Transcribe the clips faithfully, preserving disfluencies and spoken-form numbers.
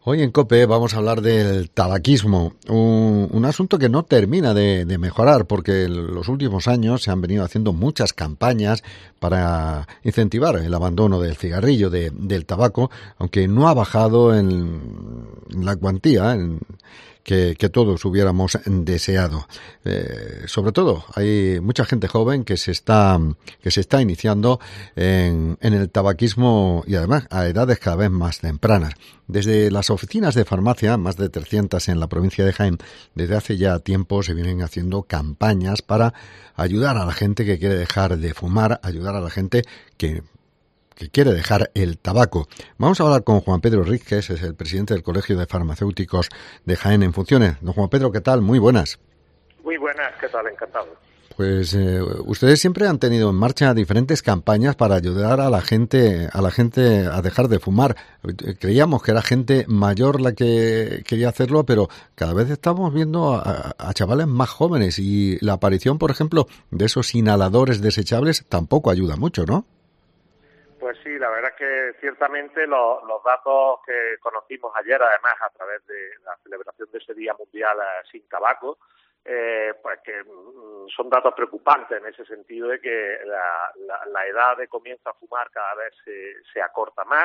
Hoy en COPE vamos a hablar del tabaquismo, un, un asunto que no termina de, de mejorar porque en los últimos años se han venido haciendo muchas campañas para incentivar el abandono del cigarrillo, de, del tabaco, aunque no ha bajado en, en la cuantía en, que, que todos hubiéramos deseado. Eh, sobre todo, hay mucha gente joven que se está que se está iniciando en, en el tabaquismo y además a edades cada vez más tempranas. Desde las oficinas de farmacia, más de trescientas en la provincia de Jaén, desde hace ya tiempo se vienen haciendo campañas para ayudar a la gente que quiere dejar de fumar, ayudar a la gente que que quiere dejar el tabaco. Vamos a hablar con Juan Pedro Rízquez, es el presidente del Colegio de Farmacéuticos de Jaén en funciones. Don Juan Pedro, ¿qué tal? Muy buenas. Muy buenas, ¿qué tal? Encantado. Pues eh, ustedes siempre han tenido en marcha diferentes campañas para ayudar a la gente a la gente a dejar de fumar. Creíamos que era gente mayor la que quería hacerlo, pero cada vez estamos viendo a, a chavales más jóvenes y la aparición, por ejemplo, de esos inhaladores desechables tampoco ayuda mucho, ¿no? Pues sí, la verdad es que ciertamente los, los datos que conocimos ayer, además a través de la celebración de ese Día Mundial sin Tabaco, eh, pues que mm, son datos preocupantes en ese sentido de que la, la, la edad de comienzo a fumar cada vez se, se acorta más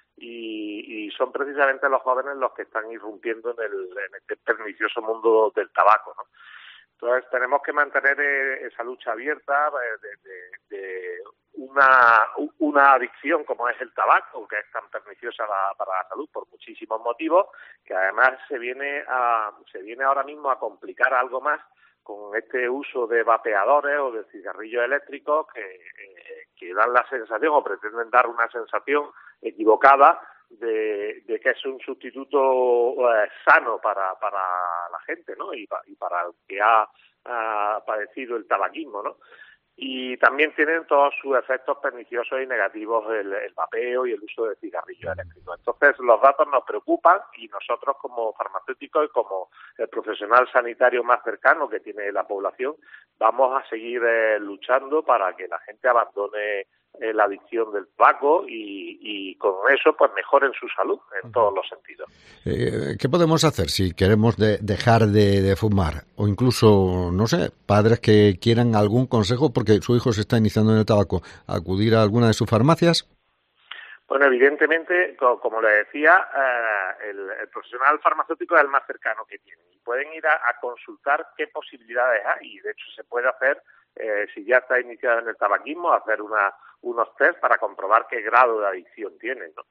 y, y son precisamente los jóvenes los que están irrumpiendo en, el, en este pernicioso mundo del tabaco, ¿no? Entonces tenemos que mantener esa lucha abierta de, de, de una, una adicción como es el tabaco, que es tan perniciosa la, para la salud por muchísimos motivos, que además se viene a, se viene ahora mismo a complicar algo más con este uso de vapeadores o de cigarrillos eléctricos que, eh, que dan la sensación o pretenden dar una sensación equivocada de, de que es un sustituto eh, sano para, para la gente, ¿no? Y, pa, y para el que ha, ha padecido el tabaquismo, ¿no? Y también tienen todos sus efectos perniciosos y negativos el, el vapeo y el uso de cigarrillos eléctricos. Entonces los datos nos preocupan y nosotros como farmacéuticos y como el profesional sanitario más cercano que tiene la población vamos a seguir eh, luchando para que la gente abandone eh, la adicción del tabaco y, y con eso pues mejoren su salud en todos los sentidos. Eh, ¿Qué podemos hacer si queremos de, dejar de, de fumar? O incluso, no sé, padres que quieran algún consejo porque su hijo se está iniciando en el tabaco, acudir a alguna de sus farmacias. Bueno, evidentemente, como le decía, eh, el, el profesional farmacéutico es el más cercano que tiene y pueden ir a, a consultar qué posibilidades hay y de hecho se puede hacer, eh, si ya está iniciado en el tabaquismo, hacer una, unos test para comprobar qué grado de adicción tiene, ¿no?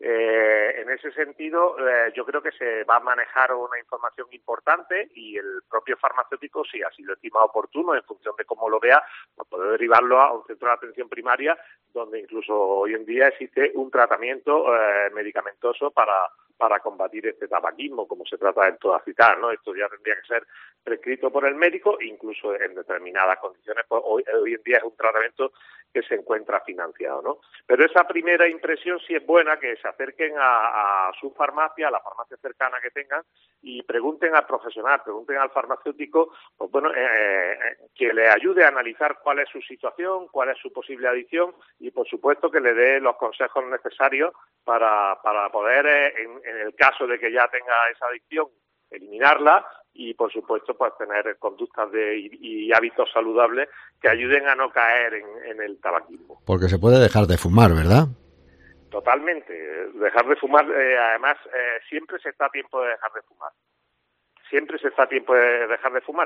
Eh, en ese sentido, eh, yo creo que se va a manejar una información importante y el propio farmacéutico, si así lo estima oportuno, en función de cómo lo vea, pues puede derivarlo a un centro de atención primaria, donde incluso hoy en día existe un tratamiento eh, medicamentoso para para combatir este tabaquismo, como se trata en toda citar, ¿no? Esto ya tendría que ser prescrito por el médico, incluso en determinadas condiciones, pues hoy, hoy en día es un tratamiento que se encuentra financiado, ¿no? Pero esa primera impresión sí es buena, que se acerquen a, a su farmacia, a la farmacia cercana que tengan, y pregunten al profesional, pregunten al farmacéutico, pues bueno, eh, que le ayude a analizar cuál es su situación, cuál es su posible adicción, y por supuesto que le dé los consejos necesarios para, para poder, eh, en, en el caso de que ya tenga esa adicción, eliminarla y, por supuesto, pues tener conductas de, y, y hábitos saludables que ayuden a no caer en, en el tabaquismo. Porque se puede dejar de fumar, ¿verdad? Totalmente. Dejar de fumar, eh, además, eh, siempre se está a tiempo de dejar de fumar. Siempre se está a tiempo de dejar de fumar.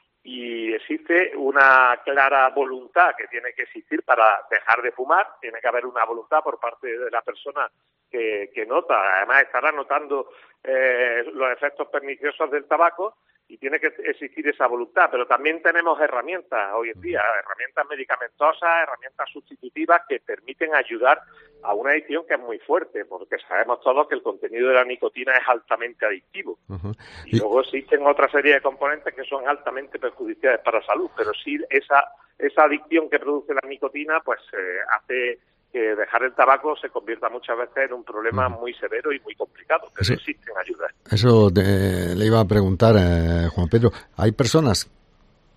Y existe una clara voluntad que tiene que existir para dejar de fumar. Tiene que haber una voluntad por parte de la persona que, que nota. Además, estará notando eh, los efectos perniciosos del tabaco y tiene que existir esa voluntad. Pero también tenemos herramientas hoy en día, herramientas medicamentosas, herramientas sustitutivas que permiten ayudar a una adicción que es muy fuerte, porque sabemos todos que el contenido de la nicotina es altamente adictivo. Uh-huh. Y, y luego existen otra serie de componentes que son altamente perjudiciales para la salud, pero sí esa esa adicción que produce la nicotina pues eh, hace que dejar el tabaco se convierta muchas veces en un problema uh-huh. muy severo y muy complicado, pero eso, existen ayudas. Eso te, le iba a preguntar, eh, Juan Pedro, ¿hay personas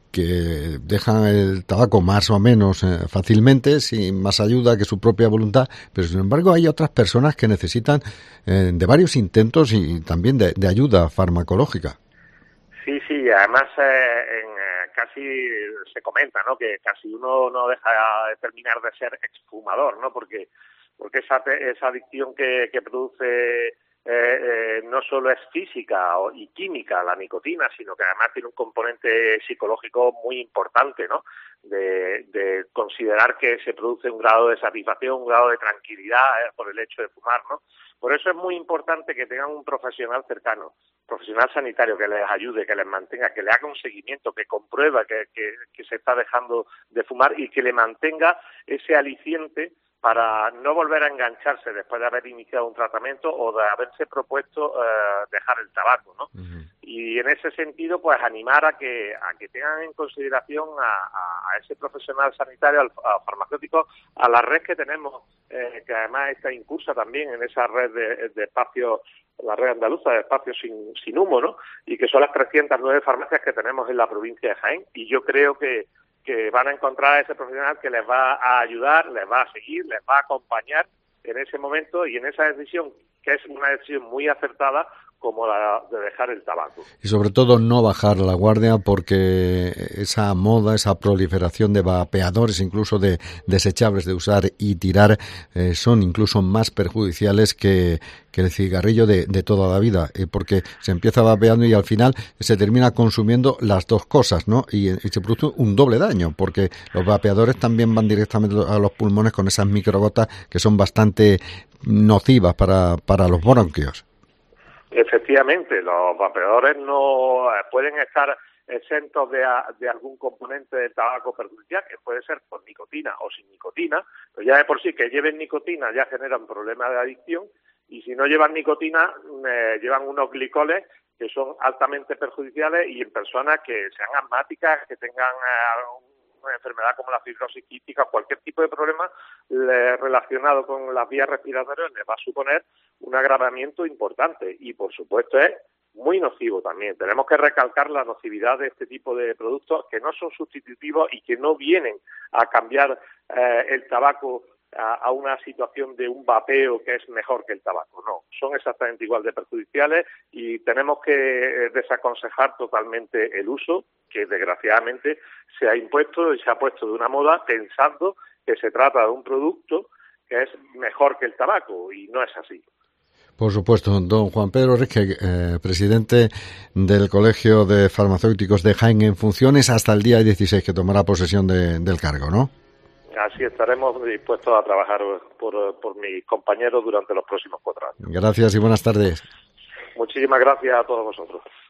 que dejan el tabaco más o menos eh, fácilmente, sin más ayuda que su propia voluntad, pero sin embargo hay otras personas que necesitan eh, de varios intentos y también de, de ayuda farmacológica. Sí, sí, además eh, en, eh, casi se comenta, ¿no?, que casi uno no deja de terminar de ser exfumador, ¿no?, porque porque esa esa adicción que, que produce Eh, eh, no solo es física o, y química la nicotina, sino que además tiene un componente psicológico muy importante, ¿no? De, de considerar que se produce un grado de satisfacción, un grado de tranquilidad eh, por el hecho de fumar, ¿no? Por eso es muy importante que tengan un profesional cercano, profesional sanitario que les ayude, que les mantenga, que le haga un seguimiento, que comprueba que, que, que se está dejando de fumar y que le mantenga ese aliciente para no volver a engancharse después de haber iniciado un tratamiento o de haberse propuesto eh, dejar el tabaco, ¿no? Uh-huh. Y en ese sentido, pues animar a que a que tengan en consideración a, a, a ese profesional sanitario, al, al farmacéutico, a la red que tenemos, eh, que además está incursa también en esa red de, de espacios, la red andaluza de espacios sin, sin humo, ¿no? Y que son las trescientas nueve farmacias que tenemos en la provincia de Jaén. Y yo creo que que van a encontrar a ese profesional que les va a ayudar, les va a seguir, les va a acompañar en ese momento y en esa decisión, que es una decisión muy acertada, como la de dejar el tabaco. Y sobre todo no bajar la guardia, porque esa moda, esa proliferación de vapeadores, incluso de desechables de usar y tirar, eh, son incluso más perjudiciales que, que el cigarrillo de, de toda la vida, eh, porque se empieza vapeando y al final se termina consumiendo las dos cosas, ¿no? Y, y se produce un doble daño, porque los vapeadores también van directamente a los pulmones con esas microgotas que son bastante nocivas para, para los bronquios. Efectivamente, los vapeadores no eh, pueden estar exentos de, a, de algún componente de tabaco perjudicial, que puede ser con nicotina o sin nicotina, pero ya de por sí que lleven nicotina ya generan problemas de adicción, y si no llevan nicotina, eh, llevan unos glicoles que son altamente perjudiciales, y en personas que sean asmáticas, que tengan eh, una enfermedad como la fibrosis quística, cualquier tipo de problema eh, relacionado con las vías respiratorias, les va a suponer un agravamiento importante y, por supuesto, es muy nocivo también. Tenemos que recalcar la nocividad de este tipo de productos, que no son sustitutivos y que no vienen a cambiar eh, el tabaco a, a una situación de un vapeo que es mejor que el tabaco. No, son exactamente igual de perjudiciales y tenemos que eh, desaconsejar totalmente el uso, que desgraciadamente se ha impuesto y se ha puesto de una moda pensando que se trata de un producto que es mejor que el tabaco, y no es así. Por supuesto, don Juan Pedro Risque, eh, presidente del Colegio de Farmacéuticos de Jaén, en funciones hasta el día dieciséis, que tomará posesión de, del cargo, ¿no? Así estaremos dispuestos a trabajar por, por mis compañeros durante los próximos cuatro años. Gracias y buenas tardes. Muchísimas gracias a todos vosotros.